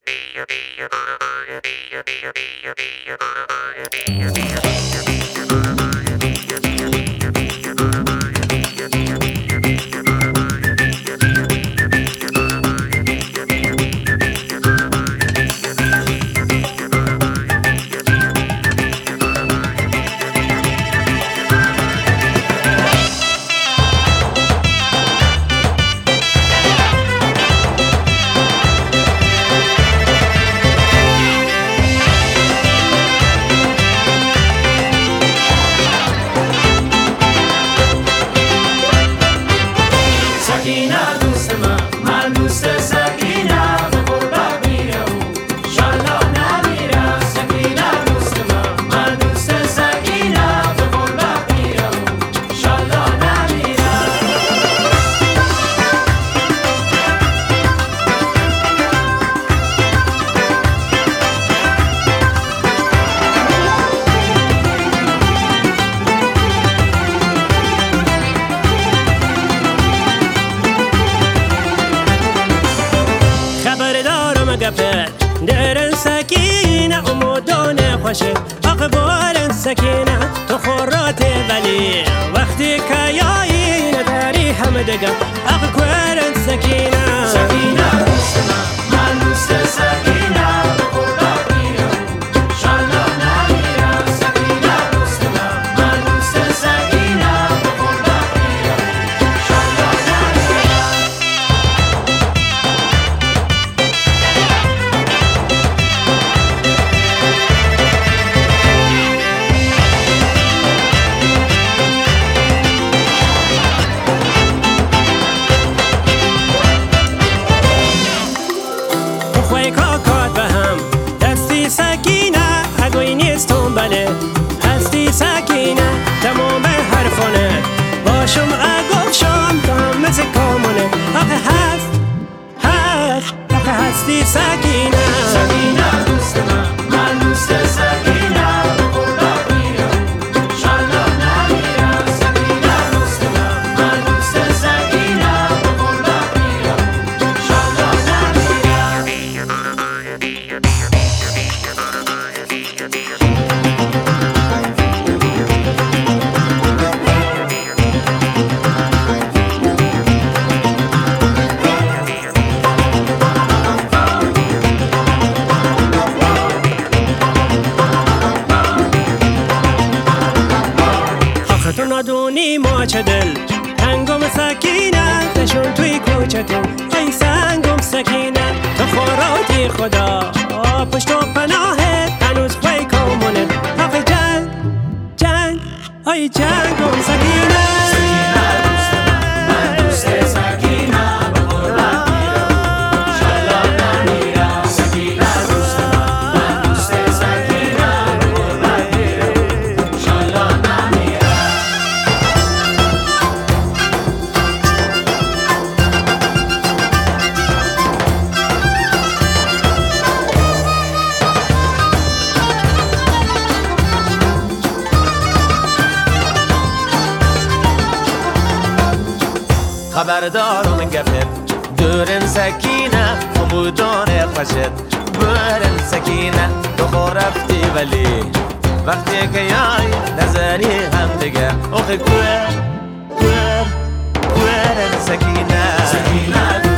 درن سکینه امودانه خوشه اقبال سکینه تو خورات ولی وقتی که یایی نداری همه دگه اقبال سکینه سکینه دوست من دوست سکینه هستی سکینه تمام حرفانه باشم اگفشم دام مثل کامونه آخه هستی سکینه سکینه دوست من دوست سکینه بقربت میرم شالله نمیرم سکینه دوست من دوست سکینه بقربت میرم شالله نمیرم تو ندونی ما چه دل تنگم سکینه تشون توی کوچه تو ای سنگم سکینه تو خوراتی خدا پشت و پناهت هنوز خوی کامونه آخه جنگ ای جنگم سکینه خبردارم گفت دورن سکینه امودانه خوشت برن سکینه تو خورفتی ولی وقتی که یای نظری هم دیگه اوخی گوهر سکینه